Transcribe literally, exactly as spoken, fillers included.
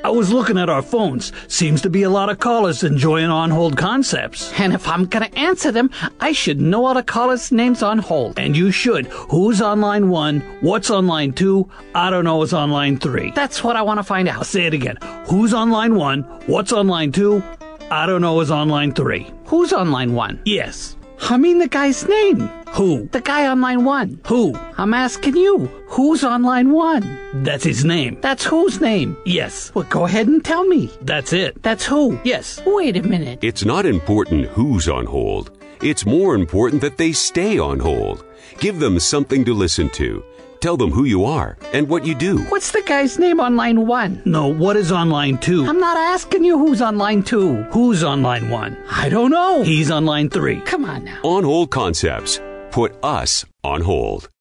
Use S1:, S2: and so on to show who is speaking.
S1: I was looking at our phones. Seems to be a lot of callers enjoying on-hold concepts.
S2: And if I'm going to answer them, I should know all the callers' names on hold.
S1: And you should. Who's on line one? What's on line two? I don't know is on line three.
S2: That's what I want to find
S1: I'll
S2: out.
S1: say it again. Who's on line one? What's on line two? I don't know is on line three.
S2: Who's on line one?
S1: Yes.
S2: I mean the guy's name.
S1: Who?
S2: The guy on line one.
S1: Who?
S2: I'm asking you. Who's on line one?
S1: That's his name.
S2: That's whose name?
S1: Yes.
S2: Well, go ahead and tell me.
S1: That's it.
S2: That's who?
S1: Yes.
S2: Wait a minute.
S3: It's not important who's on hold. It's more important that they stay on hold. Give them something to listen to. Tell them who you are and what you do.
S2: What's the guy's name on line one?
S1: No, what is on line two?
S2: I'm not asking you who's on line two.
S1: Who's on line one?
S2: I don't know.
S1: He's on line three.
S2: Come on now.
S3: On Hold Concepts. Put us on hold.